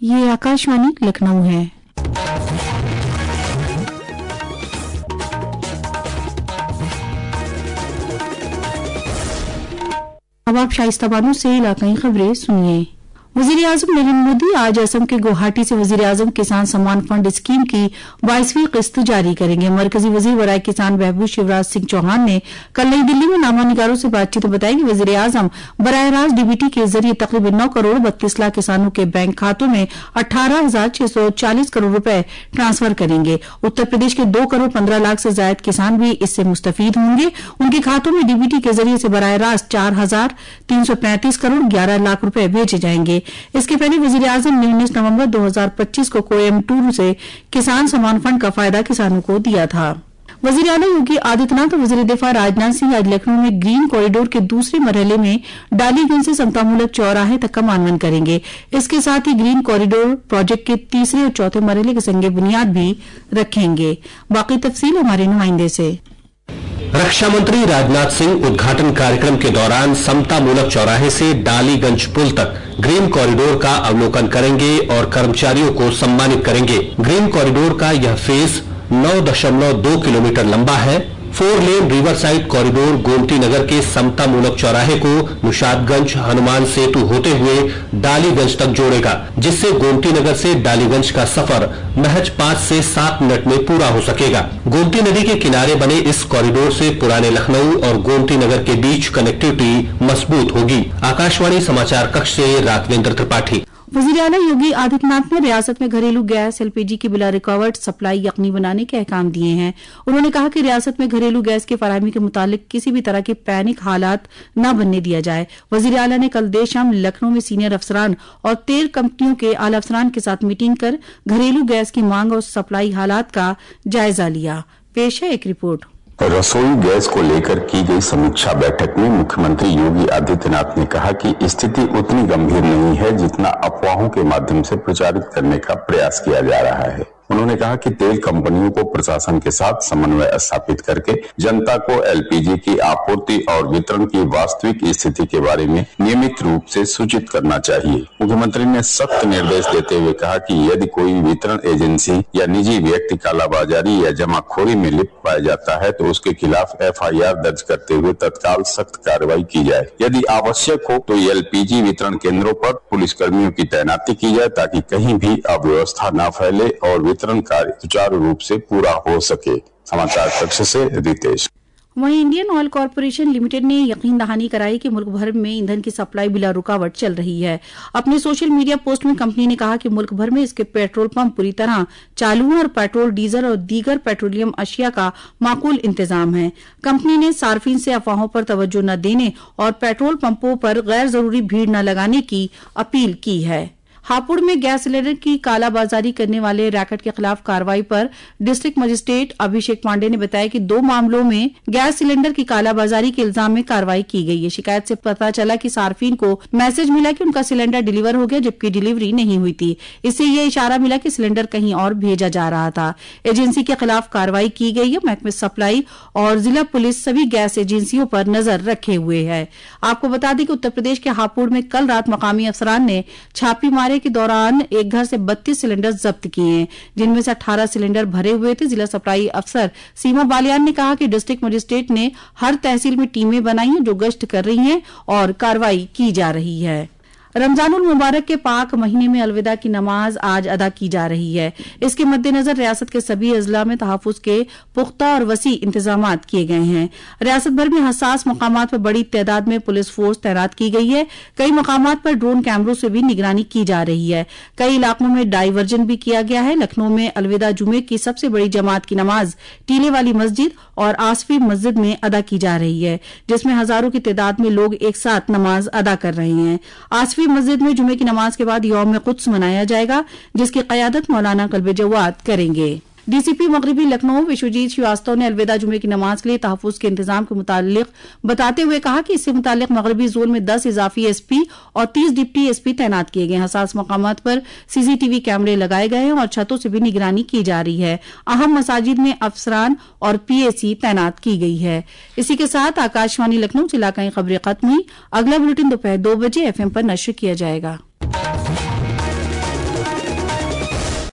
ये आकाशवाणी लखनऊ है। अब आप शाइस्ता बानो से इलाकाई खबरें सुनिए। वजीर आजम नरेंद्र मोदी आज असम के गुवाहाटी से वजीर आजम किसान सम्मान फंड स्कीम की 22वीं किस्त जारी करेंगे। मरकजी वजीर बराए किसान बहबूद शिवराज सिंह चौहान ने कल नई दिल्ली में नामानिगारों से बातचीत में बताया कि वजीर आजम बराह रास्त डीबीटी के जरिए तकरीबन 9 करोड़ 32 लाख किसानों के बैंक खातों में 18,640 करोड़ रुपए ट्रांसफर करेंगे। उत्तर प्रदेश के 2 करोड़ 15 लाख से ज्यादा किसान भी इससे मुस्तफीद होंगे। उनके खातों में डीबीटी के जरिए से बराह रास्त 4,335 करोड़ 11 लाख रुपए भेजे जाएंगे। इसके पहले वजीर आजम ने 19 नवंबर 2025 को कोयम्बटूर से किसान सम्मान फंड का फायदा किसानों को दिया था। वजीर आला योगी आदित्यनाथ और वजीर दिफा राजनाथ सिंह आज लखनऊ में ग्रीन कॉरिडोर के दूसरे मरहले में डालीगंज से समतामूलक चौराहे तक का मानवन करेंगे। इसके साथ ही ग्रीन कॉरिडोर प्रोजेक्ट के तीसरे और चौथे मरहले के संगे बुनियाद भी रखेंगे। बाकी तफसील हमारे नुमाइंदे से। रक्षा मंत्री राजनाथ सिंह उद्घाटन कार्यक्रम के दौरान समतामूलक चौराहे से डालीगंज पुल तक ग्रीन कॉरिडोर का अवलोकन करेंगे और कर्मचारियों को सम्मानित करेंगे। ग्रीन कॉरिडोर का यह फेज 9.2 किलोमीटर लंबा है। 4 lane river side corridor Gomti Nagar के समतामूलक चौराहे को निशादगंज हनुमान सेतु होते हुए डालीगंज तक जोड़ेगा, जिससे गोमती नगर से डालीगंज का सफर महज 5 से 7 मिनट में पूरा हो सकेगा। गोमती नदी के किनारे बने इस कॉरिडोर से पुराने लखनऊ और गोमती नगर के बीच कनेक्टिविटी मजबूत होगी। आकाशवाणी समाचार कक्ष से राघवेंद्र त्रिपाठी। वजीर आला योगी आदित्यनाथ ने रियासत में घरेलू गैस एलपीजी की बिला रुकावट सप्लाई यकीनी बनाने के अहकाम दिए हैं। उन्होंने कहा कि रियासत में घरेलू गैस की फराहमी के मुतालिक किसी भी तरह के पैनिक हालात न बनने दिया जाए। वजीर आला ने कल देर शाम लखनऊ में सीनियर अफसरान और तेल कंपनियों के आला अफसरान के साथ मीटिंग कर घरेलू गैस की मांग और सप्लाई हालात का जायजा लिया। पेश है एक रिपोर्ट। रसोई गैस को लेकर की गई समीक्षा बैठक में मुख्यमंत्री योगी आदित्यनाथ ने कहा कि स्थिति उतनी गंभीर नहीं है जितना अफवाहों के माध्यम से प्रचारित करने का प्रयास किया जा रहा है। उन्होंने कहा कि तेल कंपनियों को प्रशासन के साथ समन्वय स्थापित करके जनता को एलपीजी की आपूर्ति और वितरण की वास्तविक स्थिति के बारे में नियमित रूप से सूचित करना चाहिए। मुख्यमंत्री ने सख्त निर्देश देते हुए कहा कि यदि कोई वितरण एजेंसी या निजी व्यक्ति कालाबाजारी या जमाखोरी में लिप्त पाया जाता है तो उसके खिलाफ FIR दर्ज करते हुए तत्काल सख्त कार्रवाई की जाए। यदि आवश्यक हो तो एलपीजी वितरण केंद्रों पर पुलिस कर्मियों की तैनाती की जाए ताकि कहीं भी अव्यवस्था न फैले और वितरण कार्य सुचारू रूप से पूरा हो सके। समाचार कक्ष से रितेश। वहीं इंडियन ऑयल कॉरपोरेशन लिमिटेड ने यकीन दहानी कराई कि मुल्क भर में ईंधन की सप्लाई बिला रुकावट चल रही है। अपने सोशल मीडिया पोस्ट में कंपनी ने कहा कि मुल्क भर में इसके पेट्रोल पंप पूरी तरह चालू हैं और पेट्रोल, डीजल और दीगर पेट्रोलियम अशिया का माकूल इंतजाम है। कंपनी ने सार्फिन से अफवाहों पर तवज्जो न देने और पेट्रोल पंपों पर गैर जरूरी भीड़ न लगाने की अपील की है। हापुड़ में गैस सिलेंडर की कालाबाजारी करने वाले रैकेट के खिलाफ कार्रवाई पर डिस्ट्रिक्ट मजिस्ट्रेट अभिषेक पांडे ने बताया कि 2 मामलों में गैस सिलेंडर की कालाबाजारी के इल्जाम में कार्रवाई की गई है। शिकायत से पता चला कि सार्फिन को मैसेज मिला कि उनका सिलेंडर डिलीवर हो गया, जबकि डिलीवरी नहीं हुई थी। इससे यह इशारा मिला कि सिलेंडर कहीं और भेजा जा रहा था। एजेंसी के खिलाफ कार्रवाई की गई है। महकमे सप्लाई और जिला पुलिस सभी गैस एजेंसियों पर नजर रखे हुए है। आपको बता दें कि उत्तर प्रदेश के हापुड़ में कल रात मकामी अफसरान ने छापी मारे के दौरान एक घर से 32 सिलेंडर जब्त किए हैं, जिनमें से 18 सिलेंडर भरे हुए थे। जिला सप्लाई अफसर सीमा बालियान ने कहा कि डिस्ट्रिक्ट मजिस्ट्रेट ने हर तहसील में टीमें बनाई हैं जो गश्त कर रही हैं और कार्रवाई की जा रही है। रमजानुल मुबारक के पाक महीने में अलविदा की नमाज आज अदा की जा रही है। इसके मद्देनजर रियासत के सभी अजला में तहफ्फुज के पुख्ता और वसी इंतजामात किए गए हैं। रियासत भर में हसास मकामात पर बड़ी तादाद में पुलिस फोर्स तैनात की गई है। कई मकामात पर ड्रोन कैमरों से भी निगरानी की जा रही है। कई इलाकों में डाइवर्जन भी किया गया है। लखनऊ में अलविदा जुमे की सबसे बड़ी जमात की नमाज टीले वाली मस्जिद और आसफी मस्जिद में अदा की जा रही है, जिसमें हजारों की तादाद में लोग एक साथ नमाज अदा कर रहे हैं। आसफी मस्जिद में जुमे की नमाज के बाद यौम कुद्स मनाया जाएगा, जिसकी क़यादत मौलाना कल्बे जवाद करेंगे। डीसीपी मगरिबी लखनऊ विश्वजीत श्रीवास्तव ने अलविदा जुमे की नमाज के लिए तहफ्फुज के इंतजाम के मुतालिक बताते हुए कहा कि इससे मुतालिक मगरिबी जोन में 10 इजाफी एसपी और 30 डिप्टी एसपी तैनात किए गए हैं। हसास मकामात पर सीसीटीवी कैमरे लगाए गए हैं और छतों से भी निगरानी की जा रही है। अहम मसाजिद में अफसरान और पीएसी तैनात की गई है। इसी के साथ आकाशवाणी लखनऊ से इलाकाई खबरें खत्म हुई। अगला बुलेटिन दोपहर 2 बजे FM पर नश्र किया जाएगा।